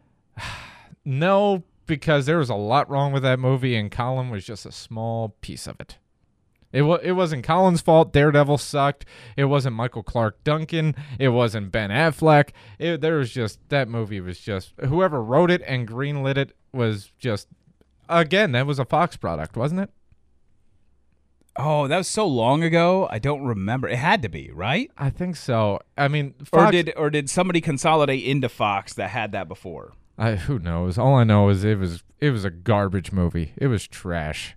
No, because there was a lot wrong with that movie, and Colin was just a small piece of it. It, wa- it wasn't Colin's fault. Daredevil sucked. It wasn't Michael Clark Duncan. It wasn't Ben Affleck. It, there was just, that movie was just, whoever wrote it and greenlit it was just, again, that was a Fox product, wasn't it? Oh, that was so long ago. I don't remember. It had to be, right? I think so. I mean, Fox, Or did or did somebody consolidate into Fox that had that before? I, who knows? All I know is it was it was a garbage movie. It was trash.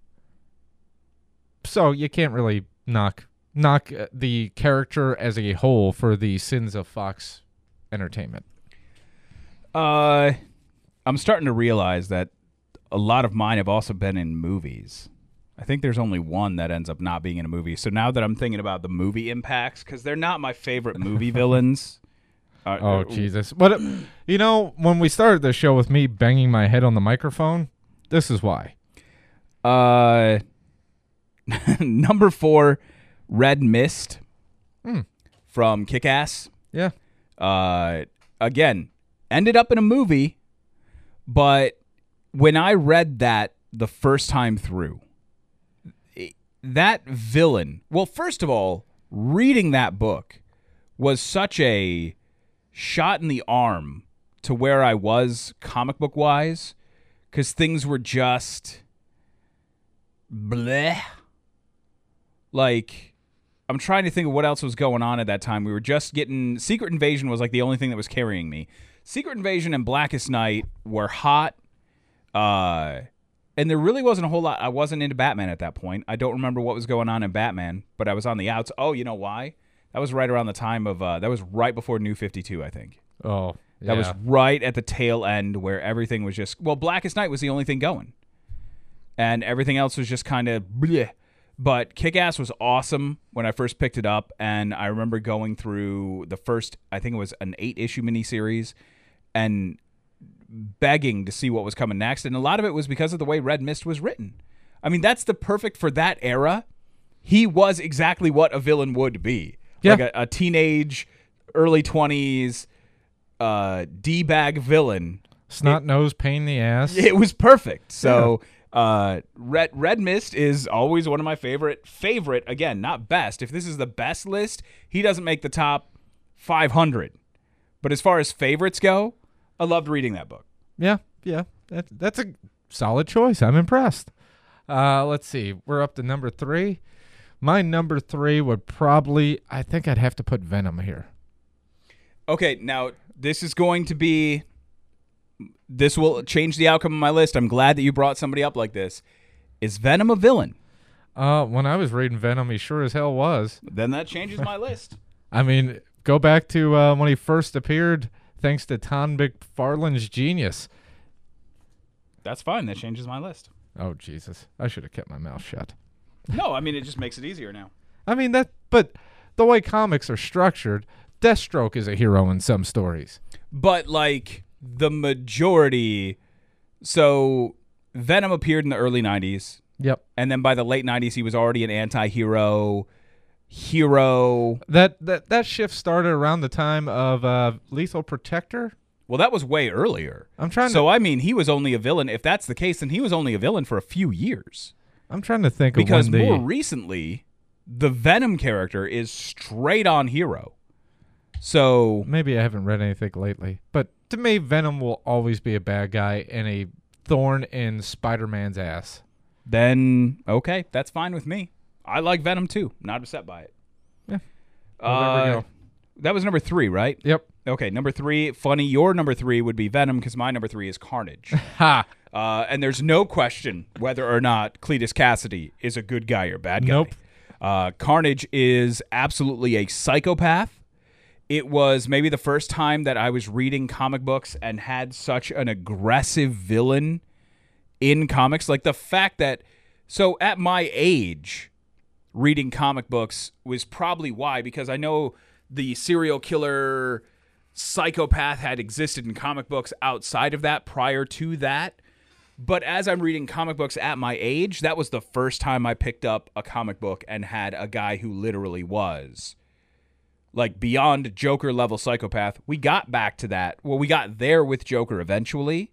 So you can't really knock knock uh, the character as a whole for the sins of Fox Entertainment. Uh, I'm starting to realize that a lot of mine have also been in movies. I think there's only one that ends up not being in a movie. So now that I'm thinking about the movie impacts, because they're not my favorite movie villains. Uh, Oh, uh, Jesus. What, you know, when we started the show with me banging my head on the microphone, this is why. Uh, number four, Red Mist Hmm. from Kick-Ass. Yeah. Uh, again, ended up in a movie, but when I read that the first time through, it- that villain, well, first of all, reading that book was such a shot in the arm to where I was comic book wise, because things were just bleh. Like, I'm trying to think of what else was going on at that time. We were just getting Secret Invasion was like the only thing that was carrying me. Secret Invasion and Blackest Night were hot, uh, and there really wasn't a whole lot. I wasn't into Batman at that point. I don't remember what was going on in Batman, but I was on the outs. Oh, you know why? That was right around the time of, uh, that was right before New fifty-two, I think. Oh, yeah. That was right at the tail end where everything was just, well, Blackest Night was the only thing going. And everything else was just kind of bleh. But Kick-Ass was awesome when I first picked it up. And I remember going through the first, I think it was an eight-issue miniseries, and begging to see what was coming next. And a lot of it was because of the way Red Mist was written. I mean, that's the perfect, for that era, he was exactly what a villain would be. Yeah. Like a, a teenage, early twenties, uh, D-bag villain. Snot-nosed pain in the ass. It was perfect. So uh, Red Red Mist is always one of my favorite. Favorite, again, not best. If this is the best list, he doesn't make the top five hundred. But as far as favorites go, I loved reading that book. Yeah, yeah. That, that's a solid choice. I'm impressed. Uh, let's see. We're up to number three. My number three would probably, I think I'd have to put Venom here. Okay, now this is going to be, this will change the outcome of my list. I'm glad that you brought somebody up like this. Is Venom a villain? Uh, when I was reading Venom, he sure as hell was. Then that changes my list. I mean, go back to uh, when he first appeared, thanks to Todd McFarlane's genius. That's fine. That changes my list. Oh, Jesus. I should have kept my mouth shut. No, I mean, it just makes it easier now. I mean, that, but the way comics are structured, Deathstroke is a hero in some stories. But, like, the majority... So, Venom appeared in the early nineties. Yep. And then by the late nineties, he was already an anti-hero, hero. That that that shift started around the time of uh, Lethal Protector. Well, that was way earlier. I'm trying so, to. I mean, he was only a villain. If that's the case, then he was only a villain for a few years. I'm trying to think because of when the, more recently, the Venom character is straight on hero. So maybe I haven't read anything lately, but to me, Venom will always be a bad guy and a thorn in Spider-Man's ass. Then okay, that's fine with me. I like Venom too. Not upset by it. Yeah. Uh, Well, there we go. That was number three, right? Yep. Okay, number three. Funny, your number three would be Venom because my number three is Carnage. Ha. Uh, and there's no question whether or not Cletus Cassidy is a good guy or bad guy. Nope. Uh, Carnage is absolutely a psychopath. It was maybe the first time that I was reading comic books and had such an aggressive villain in comics. Like the fact that, so at my age, reading comic books was probably why, because I know the serial killer psychopath had existed in comic books outside of that prior to that. But as I'm reading comic books at my age, that was the first time I picked up a comic book and had a guy who literally was like beyond Joker level psychopath. We got back to that. Well, we got there with Joker eventually.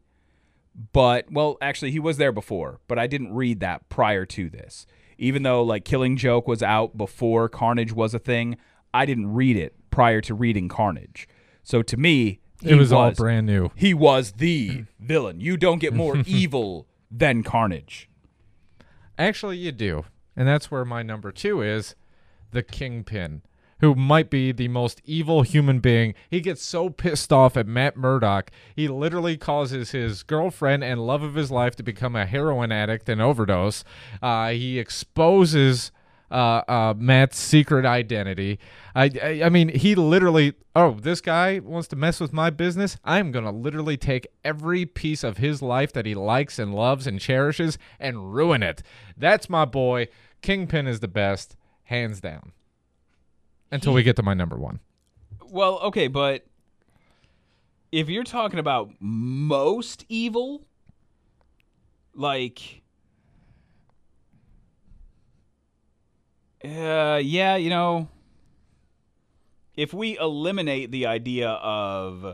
But, well, actually, he was there before. But I didn't read that prior to this. Even though, like, Killing Joke was out before Carnage was a thing, I didn't read it prior to reading Carnage. So to me, he It was, was all brand new. He was the villain. You don't get more evil than Carnage. Actually, you do. And that's where my number two is, the Kingpin, who might be the most evil human being. He gets so pissed off at Matt Murdock, he literally causes his girlfriend and love of his life to become a heroin addict and overdose. Uh, he exposes uh, uh, Matt's secret identity. I, I, I mean, he literally, oh, this guy wants to mess with my business? I'm going to literally take every piece of his life that he likes and loves and cherishes and ruin it. That's my boy. Kingpin is the best, hands down. Until we get to my number one. Well, okay, but if you're talking about most evil, like, uh, yeah, you know, if we eliminate the idea of,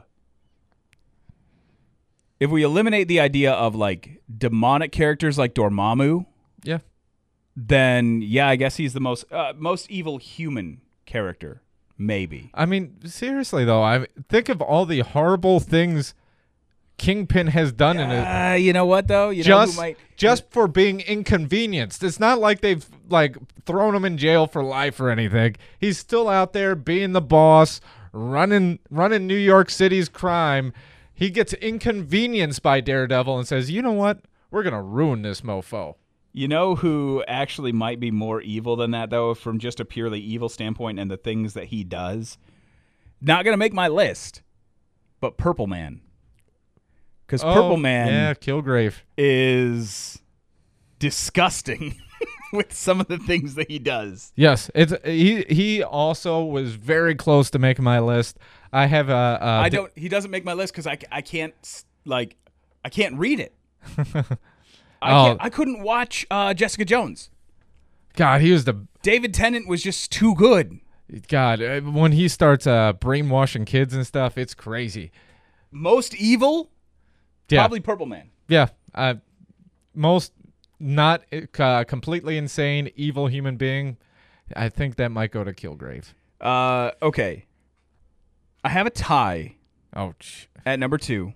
if we eliminate the idea of, like, demonic characters like Dormammu, Yeah. then, yeah, I guess he's the most, uh, most evil human character, maybe. I mean, seriously though, I think of all the horrible things Kingpin has done in it. Uh, you know what though? You just know who might just for being inconvenienced. It's not like they've like thrown him in jail for life or anything. He's still out there being the boss, running running New York City's crime. He gets inconvenienced by Daredevil and says, "You know what? We're gonna ruin this mofo." You know who actually might be more evil than that, though, from just a purely evil standpoint and the things that he does? Not going to make my list, but Purple Man. Because Oh, Purple Man yeah, Kilgrave. is disgusting with some of the things that he does. Yes, it's he. He also was very close to making my list. I have a. a I don't. He doesn't make my list because I, I can't, like, I can't read it. I, Oh. can't, I couldn't watch uh, Jessica Jones. God, he was the David Tennant was just too good. God uh, when he starts uh, brainwashing kids and stuff. It's crazy. Most evil, Yeah, probably Purple Man. yeah. Uh, most not uh, completely insane, evil human being. I think that might go to Kilgrave. Uh, okay. I have a tie Ouch. at number two.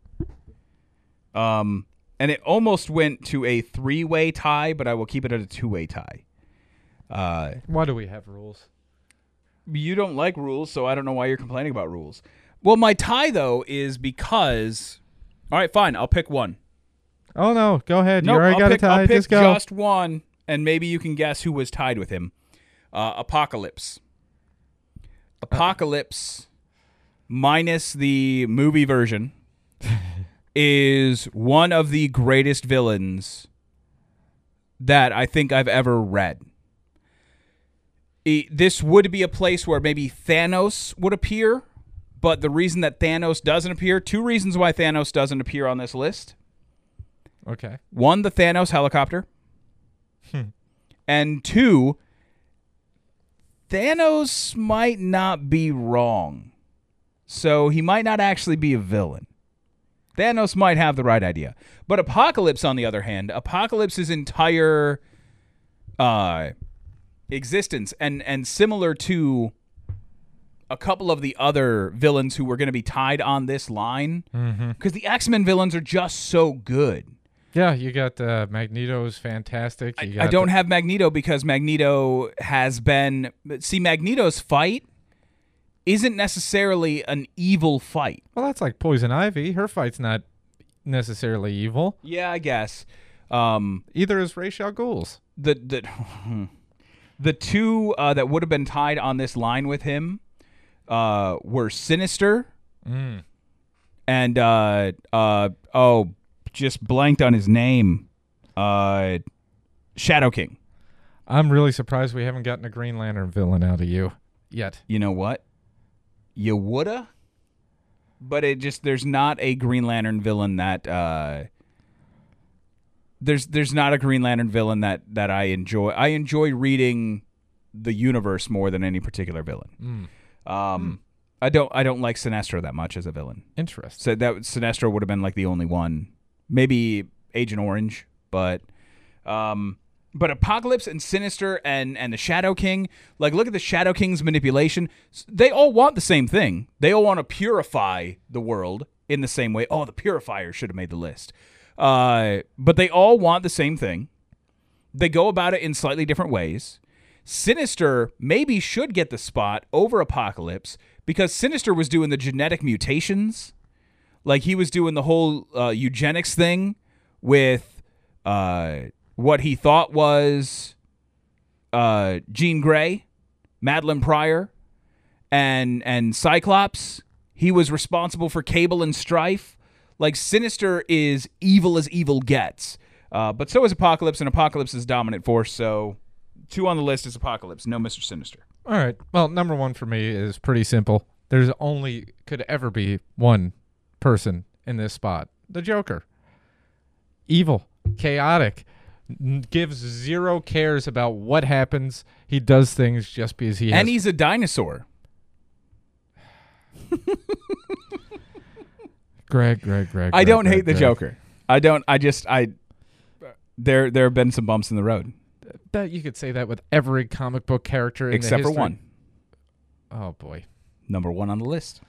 Um, and it almost went to a three-way tie, but I will keep it at a two-way tie. Uh, Why do we have rules? you don't like rules, so I don't know why you're complaining about rules. Well, my tie, though, is because... All right, fine. I'll pick one. Oh no, go ahead. Nope, you already I'll got pick, a tie. I'll pick Just go. just one, and maybe you can guess who was tied with him. Uh, Apocalypse. Apocalypse, minus the movie version, is one of the greatest villains that I think I've ever read. E- This would be a place where maybe Thanos would appear, but the reason that Thanos doesn't appear, two reasons why Thanos doesn't appear on this list. Okay. One, the Thanos helicopter. And two, Thanos might not be wrong. so he might not actually be a villain. Thanos might have the right idea. But Apocalypse, on the other hand, Apocalypse's entire uh, existence, and, and similar to a couple of the other villains who were going to be tied on this line, because mm-hmm. the X-Men villains are just so good. Yeah, you got uh, Magneto's fantastic. You I, got I don't the- have Magneto because Magneto has been... See, Magneto's fight isn't necessarily an evil fight. Well, that's like Poison Ivy. Her fight's not necessarily evil. Yeah, I guess. Um, Either is Ra's al Ghul's. The, the, the two uh, that would have been tied on this line with him uh, were Sinister mm. and... Uh, uh, oh... just blanked on his name. Uh, Shadow King. I'm really surprised we haven't gotten a Green Lantern villain out of you yet. You know what? You woulda, but it just there's not a Green Lantern villain that uh, there's there's not a Green Lantern villain that that I enjoy. I enjoy reading the universe more than any particular villain. Mm. Um, mm. I don't I don't like Sinestro that much as a villain. Interesting. So that Sinestro would have been like the only one. Maybe Agent Orange, but um, but Apocalypse and Sinister and, and the Shadow King, like look at the Shadow King's manipulation. They all want the same thing. They all want to purify the world in the same way. Oh, the Purifier should have made the list. Uh, but they all want the same thing. They go about it in slightly different ways. Sinister maybe should get the spot over Apocalypse because Sinister was doing the genetic mutations. Like, he was doing the whole uh, eugenics thing with uh, what he thought was uh, Jean Grey, Madeline Pryor, and and Cyclops. He was responsible for Cable and Strife. Like, Sinister is evil as evil gets. Uh, but so is Apocalypse, and Apocalypse is dominant force, so two on the list is Apocalypse, no Mister Sinister. All right. Well, number one for me is pretty simple. There's only, could ever be one person in this spot. The Joker. Evil. Chaotic. N- gives zero cares about what happens. He does things just because he has... And he's a dinosaur. Greg, Greg, Greg. I Greg, don't Greg, hate the Greg. Joker. I don't, I just, I... There there have been some bumps in the road. Bet you could say that with every comic book character in Except the for history. one. Oh, boy. Number one on the list.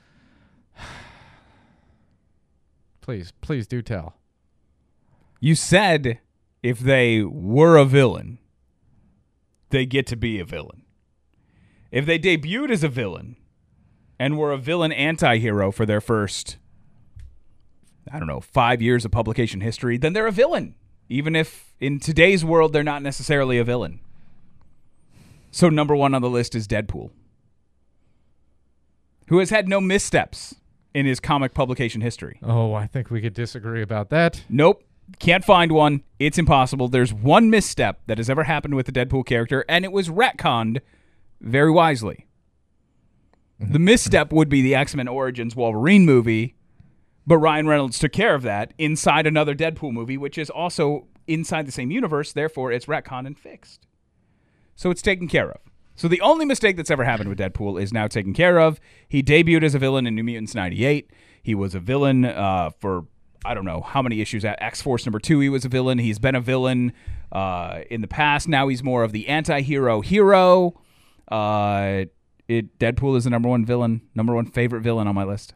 Please, please do tell. You said if they were a villain, they get to be a villain. If they debuted as a villain and were a villain anti-hero for their first, I don't know, five years of publication history, then they're a villain. Even if in today's world they're not necessarily a villain. So number one on the list is Deadpool, who has had no missteps in his comic publication history. Oh, I think we could disagree about that. Nope. Can't find one. It's impossible. There's one misstep that has ever happened with the Deadpool character, and it was retconned very wisely. The misstep would be the X-Men Origins Wolverine movie, but Ryan Reynolds took care of that inside another Deadpool movie, which is also inside the same universe. Therefore, it's retconned and fixed. So it's taken care of. So the only mistake that's ever happened with Deadpool is now taken care of. He debuted as a villain in New Mutants ninety-eight. He was a villain uh, for, I don't know how many issues. At X-Force number two, he was a villain. He's been a villain uh, in the past. Now he's more of the anti-hero hero. Uh, it Deadpool is the number one villain, number one favorite villain on my list.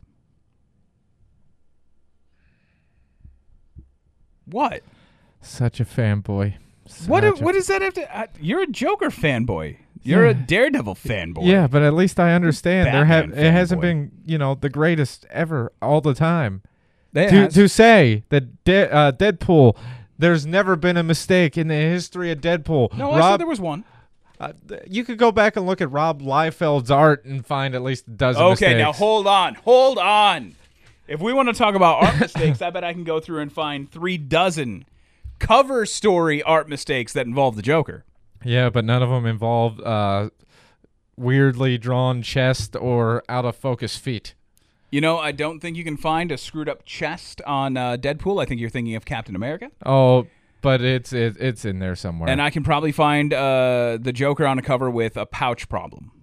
What? Such a fanboy. Such What? a- What does that have to? Uh, you're a Joker fanboy. You're a Yeah. Daredevil fanboy. Yeah, but at least I understand. There have Batman it hasn't fanboy. been, you know, the greatest ever all the time. It To has. to say that De- uh, Deadpool, there's never been a mistake in the history of Deadpool. No, I said Rob, there was one. uh, th- you could go back and look at Rob Liefeld's art and find at least a dozen Okay, mistakes. now hold on, hold on. If we want to talk about art mistakes, I bet I can go through and find three dozen cover story art mistakes that involve the Joker. Yeah, but none of them involved uh, weirdly drawn chest or out of focus feet. You know, I don't think you can find a screwed up chest on uh, Deadpool. I think you're thinking of Captain America. Oh, but it's it, it's in there somewhere. And I can probably find uh, the Joker on a cover with a pouch problem.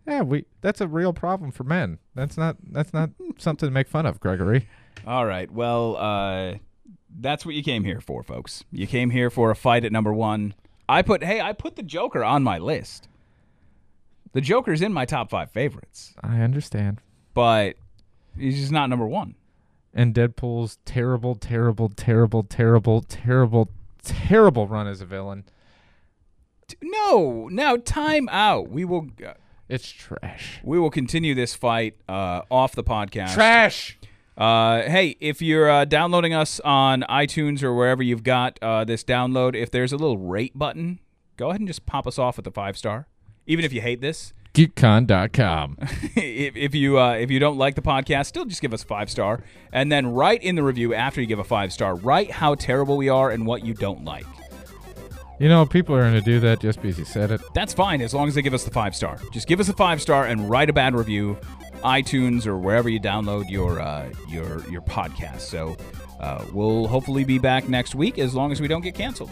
Yeah, we that's a real problem for men. That's not that's not something to make fun of, Gregory. All right. Well, uh, that's what you came here for, folks. You came here for a fight at number one. I put, hey, I put the Joker on my list. The Joker's in my top five favorites, I understand. but he's just not number one. And Deadpool's terrible, terrible, terrible, terrible, terrible, terrible run as a villain. T- No, now time out. We will, uh, It's trash. we will continue this fight uh, off the podcast. Trash. Uh, hey, if you're uh, downloading us on iTunes or wherever you've got uh, this download, if there's a little rate button, go ahead and just pop us off with a five star. Even if you hate this, Geekcon dot com. if, if you uh, if you don't like the podcast, still just give us a five star, and then write in the review after you give a five star. Write how terrible we are and what you don't like. You know, people are going to do that just because you said it. That's fine as long as they give us the five star. Just give us a five star and write a bad review. iTunes or wherever you download your uh, your your podcast. So uh, we'll hopefully be back next week as long as we don't get canceled.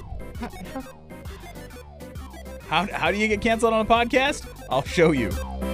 How, how do you get canceled on a podcast? I'll show you.